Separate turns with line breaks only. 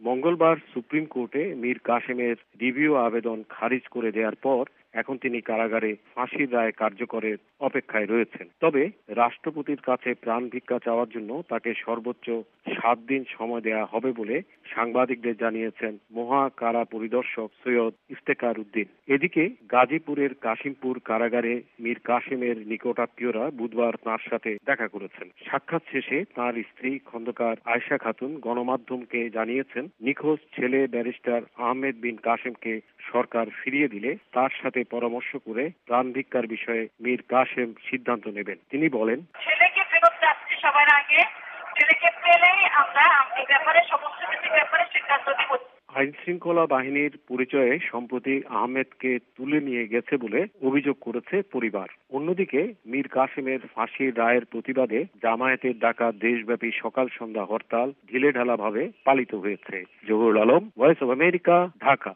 মঙ্গলবার সুপ্রিম কোর্টে মীর কাসেমের রিভিউ আবেদন খারিজ করে দেওয়ার পর এখন তিনি কারাগারে ফাঁসির রায় কার্যকরের অপেক্ষায় রয়েছেন। তবে রাষ্ট্রপতির কাছে প্রাণ ভিক্ষা চাওয়ার জন্য তাকে সর্বোচ্চ 7 দিন সময় দেওয়া হবে বলে সাংবাদিকদের জানিয়েছেন মহা কারা পরিদর্শক সৈয়দ ইফতেখার উদ্দিন। এদিকে গাজীপুরের কাশিমপুর কারাগারে মীর কাসেমের নিকটাত্মীয়রা বুধবার তাঁর সাথে দেখা করেছেন। সাক্ষাৎ শেষে তাঁর স্ত্রী খন্দকার আয়েশা খাতুন গণমাধ্যমকে জানিয়েছেন, নিখোঁজ ছেলে ব্যারিস্টার আহমেদ বিন কাসেমকে সরকার ফিরিয়ে দিলে তার সাথে পরামর্শ করে প্রাণ ভিক্ষার বিষয়ে মীর কাসেম সিদ্ধান্ত নেবেন। তিনি বলেন,
ছেলেকে ফেরত যাচ্ছি সবার আগে, ছেলেকে পেলেই আমরা এই ব্যাপারে সমস্ত কিছু ব্যাপারে সিদ্ধান্ত নেব।
আইন শৃঙ্খলা বাহিনীর পরিচয়ে সম্প্রতি আহমেদকে তুলে নিয়ে গেছে বলে অভিযোগ করেছে পরিবার। অন্যদিকে মীর কাসেমের ফাঁসির রায়ের প্রতিবাদে জামায়াতের ডাকা দেশব্যাপী সকাল সন্ধ্যা হরতাল ঢিলেঢালাভাবে পালিত হয়েছে। Jahurul Alam, voice of America, Dhaka.